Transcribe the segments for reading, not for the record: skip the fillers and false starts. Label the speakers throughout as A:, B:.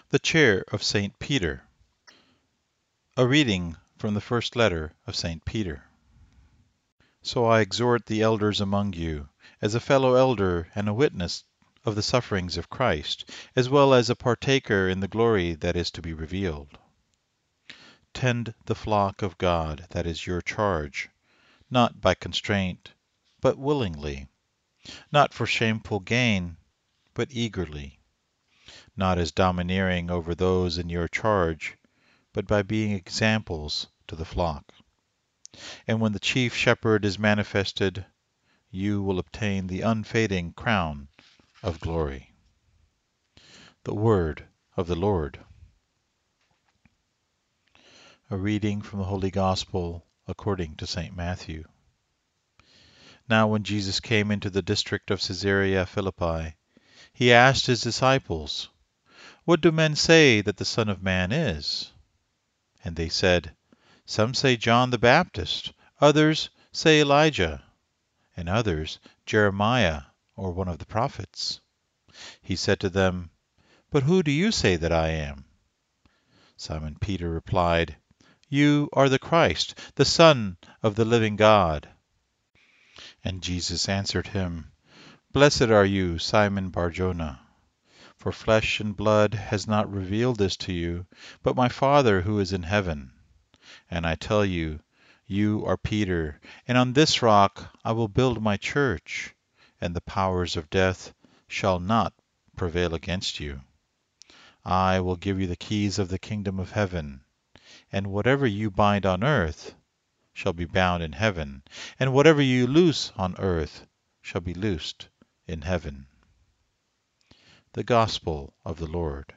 A: The Chair of St. Peter. A reading from the first letter of St. Peter. So I exhort the elders among you, as a fellow elder and a witness of the sufferings of Christ, as well as a partaker in the glory that is to be revealed. Tend the flock of God that is your charge, not by constraint, but willingly, not for shameful gain, but eagerly, not as domineering over those in your charge, but by being examples to the flock. And when the chief shepherd is manifested, you will obtain the unfading crown of glory. The word of the Lord. A reading from the Holy Gospel according to St. Matthew. Now when Jesus came into the district of Caesarea Philippi, he asked his disciples, "What do men say that the Son of Man is?" And they said, "Some say John the Baptist, others say Elijah, and others Jeremiah or one of the prophets." He said to them, "But who do you say that I am?" Simon Peter replied, "You are the Christ, the Son of the living God." And Jesus answered him, "Blessed are you, Simon Bar-Jonah, for flesh and blood has not revealed this to you, but my Father who is in heaven. And I tell you, you are Peter, and on this rock I will build my church, and the powers of death shall not prevail against you. I will give you the keys of the kingdom of heaven, and whatever you bind on earth shall be bound in heaven, and whatever you loose on earth shall be loosed in heaven." The Gospel of the Lord.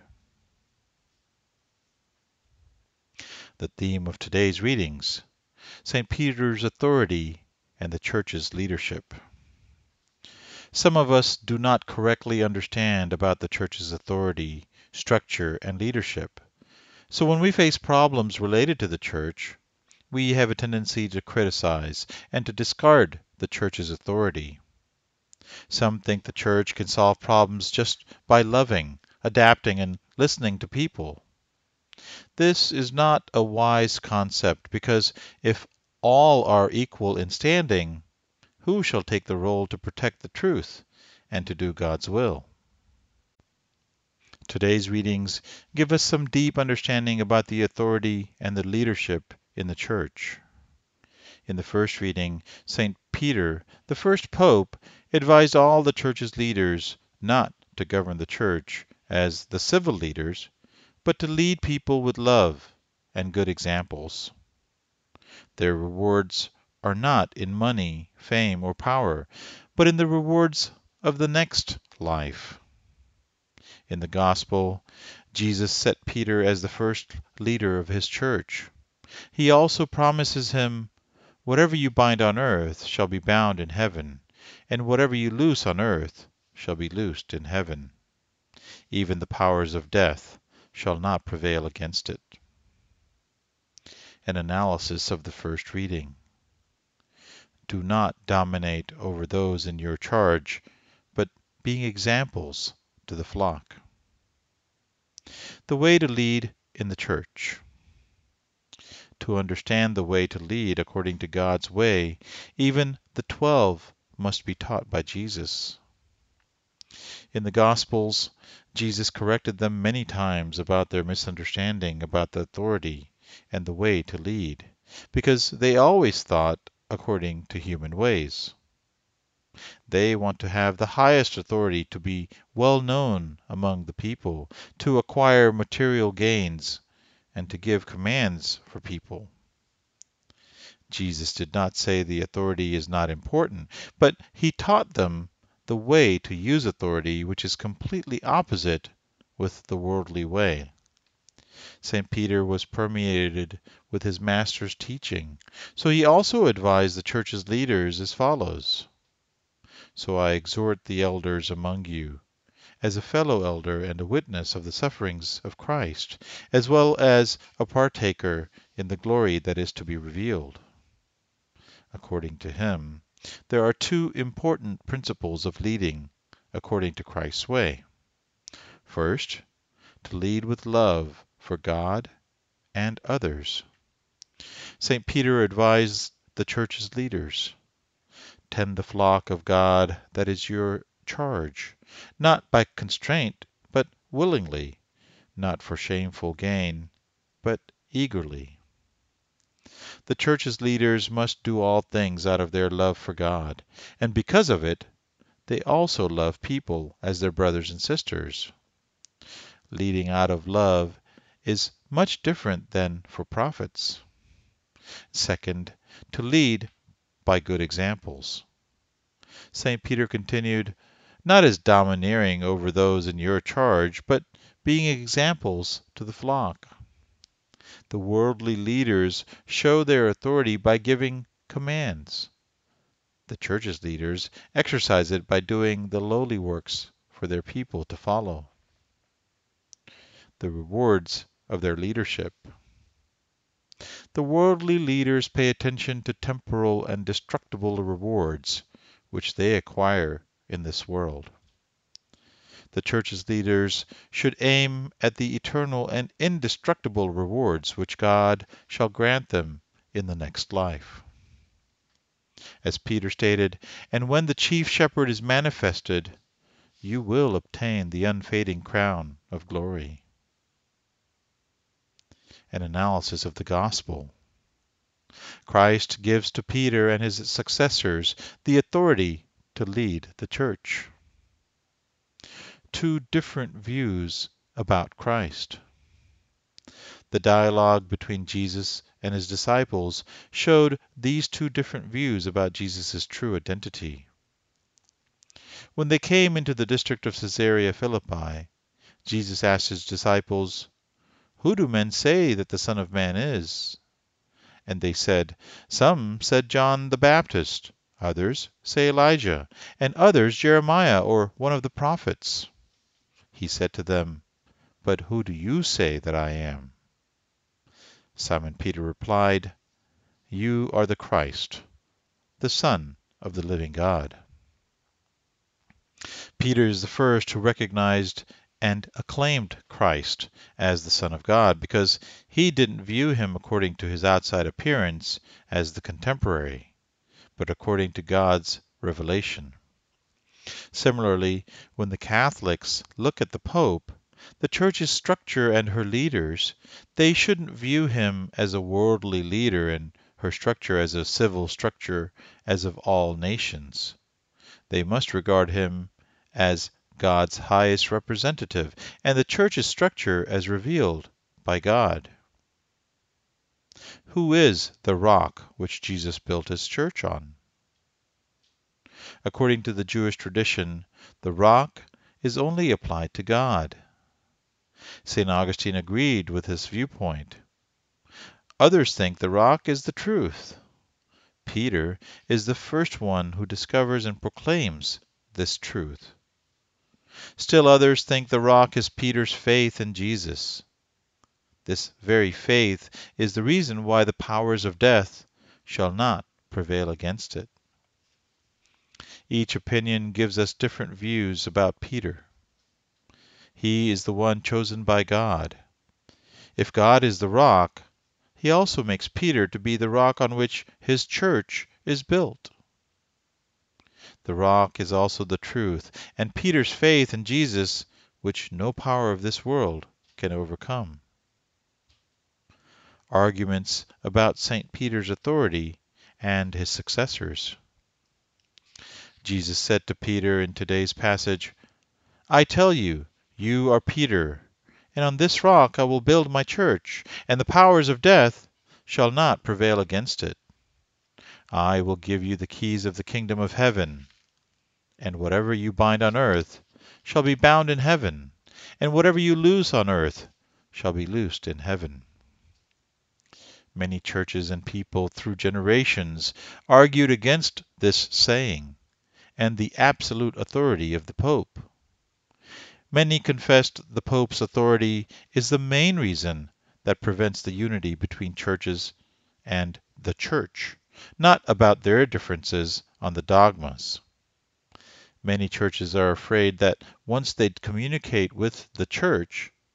A: The theme of today's readings: St. Peter's authority and the Church's leadership. Some of us do not correctly understand about the Church's authority, structure, and leadership. So when we face problems related to the Church, we have a tendency to criticize and to discard the Church's authority. Some think the Church can solve problems just by loving, adapting, and listening to people. This is not a wise concept, because if all are equal in standing, who shall take the role to protect the truth and to do God's will? Today's readings give us some deep understanding about the authority and the leadership in the Church. In the first reading, St. Peter, the first pope, advised all the Church's leaders not to govern the Church as the civil leaders, but to lead people with love and good examples. Their rewards are not in money, fame, or power, but in the rewards of the next life. In the Gospel, Jesus set Peter as the first leader of his church. He also promises him, "Whatever you bind on earth shall be bound in heaven, and whatever you loose on earth shall be loosed in heaven. Even the powers of death shall not prevail against it." An analysis of the first reading. Do not dominate over those in your charge, but being examples to the flock. The way to lead in the Church. To understand the way to lead according to God's way, even the 12 must be taught by Jesus. In the Gospels, Jesus corrected them many times about their misunderstanding about the authority and the way to lead, because they always thought according to human ways. They want to have the highest authority, to be well known among the people, to acquire material gains, and to give commands for people. Jesus did not say the authority is not important, but he taught them the way to use authority, which is completely opposite with the worldly way. St. Peter was permeated with his master's teaching, so he also advised the Church's leaders as follows: "So I exhort the elders among you, as a fellow elder and a witness of the sufferings of Christ, as well as a partaker in the glory that is to be revealed." According to him, there are two important principles of leading according to Christ's way. First, to lead with love for God and others. St. Peter advised the church's leaders, tend the flock of God that is your charge, not by constraint, but willingly, not for shameful gain, but eagerly. The church's leaders must do all things out of their love for God, and because of it, they also love people as their brothers and sisters. Leading out of love is much different than for profits. Second, to lead by good examples. St. Peter continued, not as domineering over those in your charge, but being examples to the flock. The worldly leaders show their authority by giving commands. The church's leaders exercise it by doing the lowly works for their people to follow. The rewards of their leadership. The worldly leaders pay attention to temporal and destructible rewards, which they acquire in this world. The church's leaders should aim at the eternal and indestructible rewards which God shall grant them in the next life. As Peter stated, and when the chief shepherd is manifested, you will obtain the unfading crown of glory. An analysis of the gospel. Christ gives to Peter and his successors the authority to lead the church. Two different views about Christ. The dialogue between Jesus and his disciples showed these two different views about Jesus' true identity. When they came into the district of Caesarea Philippi, Jesus asked his disciples, "Who do men say that the Son of Man is?" And they said, "Some said John the Baptist, others say Elijah, and others Jeremiah or one of the prophets." He said to them, "But who do you say that I am?" Simon Peter replied, "You are the Christ, the Son of the living God." Peter is the first who recognized and acclaimed Christ as the Son of God, because he didn't view him according to his outside appearance as the contemporary, but according to God's revelation. Similarly, when the Catholics look at the Pope, the Church's structure and her leaders, they shouldn't view him as a worldly leader and her structure as a civil structure as of all nations. They must regard him as God's highest representative, and the Church's structure as revealed by God. Who is the rock which Jesus built his church on? According to the Jewish tradition, the rock is only applied to God. St. Augustine agreed with this viewpoint. Others think the rock is the truth. Peter is the first one who discovers and proclaims this truth. Still others think the rock is Peter's faith in Jesus. This very faith is the reason why the powers of death shall not prevail against it. Each opinion gives us different views about Peter. He is the one chosen by God. If God is the rock, he also makes Peter to be the rock on which his church is built. The rock is also the truth, and Peter's faith in Jesus, which no power of this world can overcome. Arguments about St. Peter's authority and his successors. Jesus said to Peter in today's passage, "I tell you, you are Peter, and on this rock I will build my church, and the powers of death shall not prevail against it. I will give you the keys of the kingdom of heaven, and whatever you bind on earth shall be bound in heaven, and whatever you loose on earth shall be loosed in heaven." Many churches and people through generations argued against this saying and the absolute authority of the Pope. Many confessed the Pope's authority is the main reason that prevents the unity between churches and the Church, not about their differences on the dogmas. Many churches are afraid that once they communicate with the Church,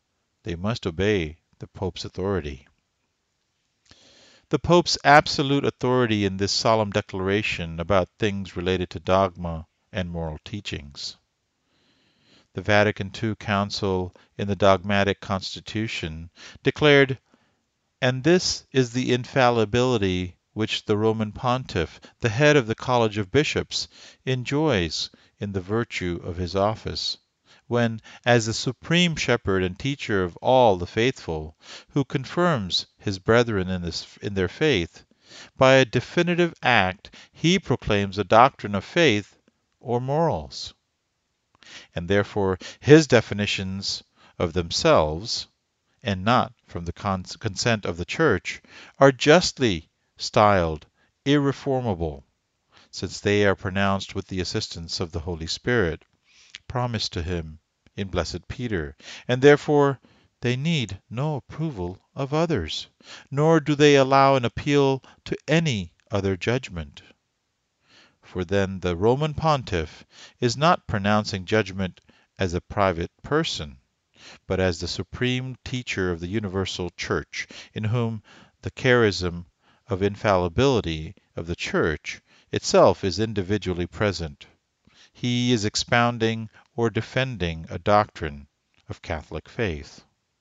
A: They must obey the Pope's authority. The Pope's absolute authority in this solemn declaration about things related to dogma and moral teachings. The Vatican II Council in the Dogmatic Constitution declared, "And this is the infallibility which the Roman Pontiff, the head of the College of Bishops, enjoys in the virtue of his office, when, as the supreme shepherd and teacher of all the faithful, who confirms his brethren in their faith, by a definitive act he proclaims a doctrine of faith or morals. And therefore his definitions of themselves, and not from the consent of the Church, are justly styled irreformable, since they are pronounced with the assistance of the Holy Spirit, promised to him in Blessed Peter, and therefore they need no approval of others, nor do they allow an appeal to any other judgment. For then the Roman Pontiff is not pronouncing judgment as a private person, but as the supreme teacher of the universal Church, in whom the charism of infallibility of the Church itself is individually present. He is expounding or defending a doctrine of Catholic faith."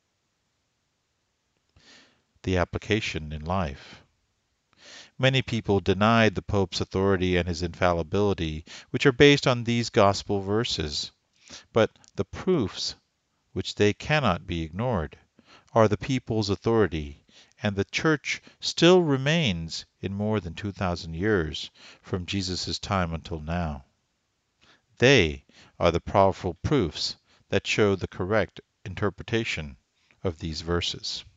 A: The application in life. Many people denied the Pope's authority and his infallibility, which are based on these gospel verses. But the proofs, which they cannot be ignored, are the people's authority, and the Church still remains in more than 2,000 years, from Jesus' time until now. They are the powerful proofs that show the correct interpretation of these verses.